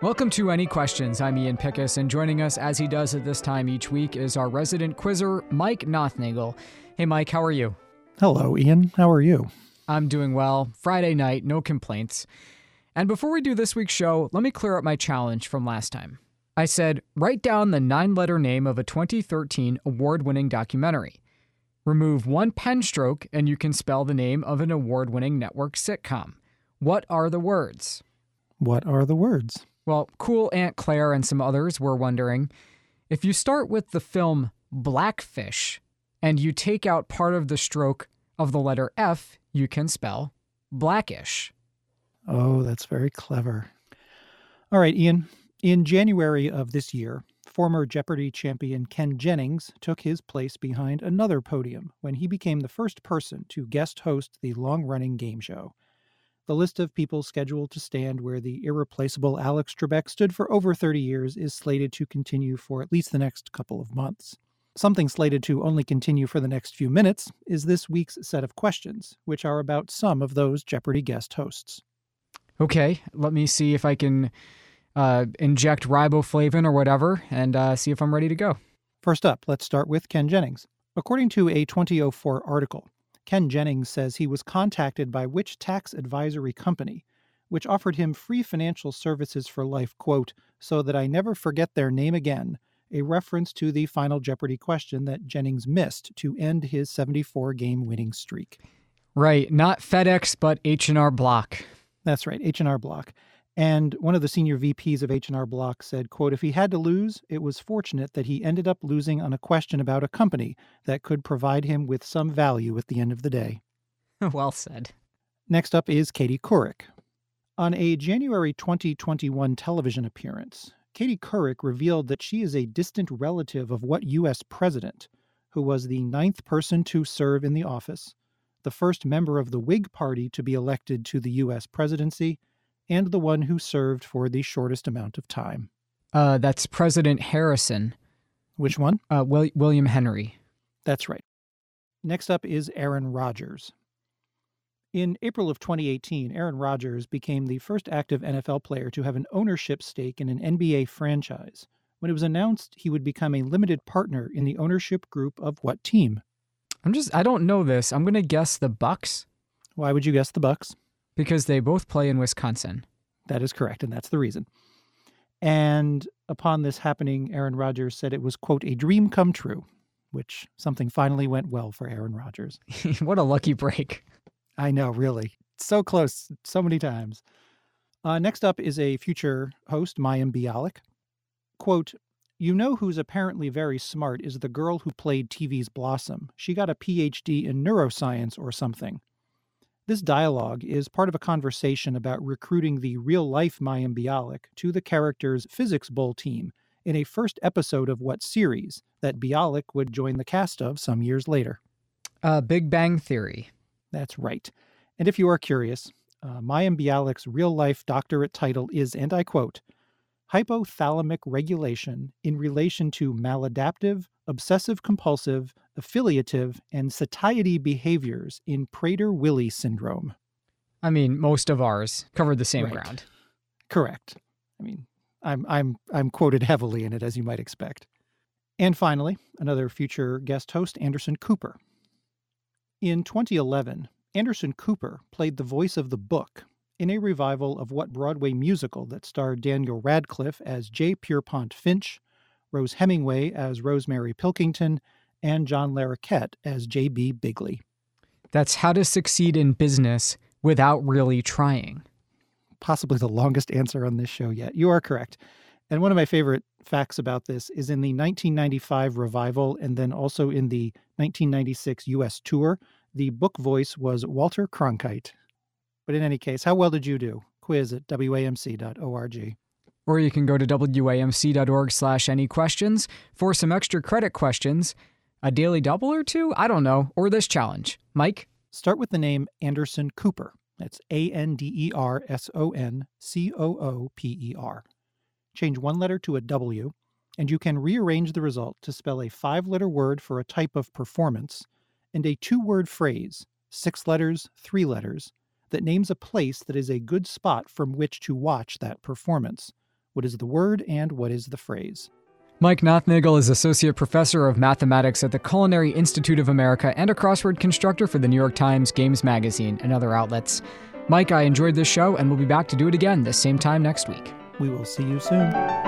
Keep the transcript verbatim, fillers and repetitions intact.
Welcome to Any Questions. I'm Ian Pickus, and joining us as he does at this time each week is our resident quizzer, Mike Nothnagel. Hey, Mike, how are you? Hello, Ian. How are you? I'm doing well. Friday night, no complaints. And before we do this week's show, let me clear up my challenge from last time. I said, write down the nine-letter name of a twenty thirteen award-winning documentary. Remove one pen stroke, and you can spell the name of an award-winning network sitcom. What are the words? What are the words? Well, Cool Aunt Claire and some others were wondering, if you start with the film Blackfish and you take out part of the stroke of the letter F, you can spell blackish. Oh, that's very clever. All right, Ian. In January of this year, former Jeopardy champion Ken Jennings took his place behind another podium when he became the first person to guest host the long-running game show. The list of people scheduled to stand where the irreplaceable Alex Trebek stood for over thirty years is slated to continue for at least the next couple of months. Something slated to only continue for the next few minutes is this week's set of questions, which are about some of those Jeopardy guest hosts. Okay, let me see if I can uh, inject riboflavin or whatever and uh, see if I'm ready to go. First up, let's start with Ken Jennings. According to a twenty oh four article, Ken Jennings says he was contacted by which tax advisory company, which offered him free financial services for life, quote, so that I never forget their name again, a reference to the final Jeopardy question that Jennings missed to end his seventy-four game winning streak. Right, not FedEx, but H and R Block. That's right, H and R Block. And one of the senior V Ps of H and R Block said, quote, if he had to lose, it was fortunate that he ended up losing on a question about a company that could provide him with some value at the end of the day. Well said. Next up is Katie Couric. On a January twenty twenty-one television appearance, Katie Couric revealed that she is a distant relative of what U S president, who was the ninth person to serve in the office, the first member of the Whig Party to be elected to the U S presidency, and the one who served for the shortest amount of time. Uh, that's President Harrison. Which one? Uh, Will- William Henry. That's right. Next up is Aaron Rodgers. In April of twenty eighteen, Aaron Rodgers became the first active N F L player to have an ownership stake in an N B A franchise when it was announced he would become a limited partner in the ownership group of what team? I'm just, I don't know this. I'm going to guess the Bucks. Why would you guess the Bucks? Because they both play in Wisconsin. That is correct, and that's the reason. And upon this happening, Aaron Rodgers said it was, quote, a dream come true, which something finally went well for Aaron Rodgers. What a lucky break. I know, really. So close, so many times. Uh, next up is a future host, Mayim Bialik. Quote, you know who's apparently very smart is the girl who played T V's Blossom. She got a P H D in neuroscience or something. This dialogue is part of a conversation about recruiting the real-life Mayim Bialik to the character's Physics Bowl team in a first episode of what series that Bialik would join the cast of some years later. Uh, Big Bang Theory. That's right. And if you are curious, uh, Mayim Bialik's real-life doctorate title is, and I quote, hypothalamic regulation in relation to maladaptive, obsessive-compulsive, affiliative, and satiety behaviors in Prader-Willi syndrome. I mean, most of ours covered the same Right. ground. Correct. I mean, I'm I'm I'm quoted heavily in it, as you might expect. And finally, another future guest host, Anderson Cooper. In twenty eleven, Anderson Cooper played the voice of the Book in a revival of what Broadway musical that starred Daniel Radcliffe as J. Pierpont Finch, Rose Hemingway as Rosemary Pilkington, and John Larroquette as J B. Bigley. That's How to Succeed in Business Without Really Trying. Possibly the longest answer on this show yet. You are correct. And one of my favorite facts about this is in the nineteen ninety-five revival and then also in the nineteen ninety-six U S tour, the book voice was Walter Cronkite. But in any case, how well did you do? Quiz at W A M C dot org. Or you can go to W A M C dot org slash any questions for some extra credit questions, a daily double or two, I don't know, or this challenge. Mike? Start with the name Anderson Cooper. That's A N D E R S O N C O O P E R. Change one letter to a W, and you can rearrange the result to spell a five-letter word for a type of performance and a two-word phrase, six letters, three letters, that names a place that is a good spot from which to watch that performance, What is the word and what is the phrase? Mike Nothnagel is Associate Professor of Mathematics at the Culinary Institute of America and a crossword constructor for the New York Times, Games Magazine, and other outlets. Mike, I enjoyed this show, and we'll be back to do it again the same time next week. We will see you soon.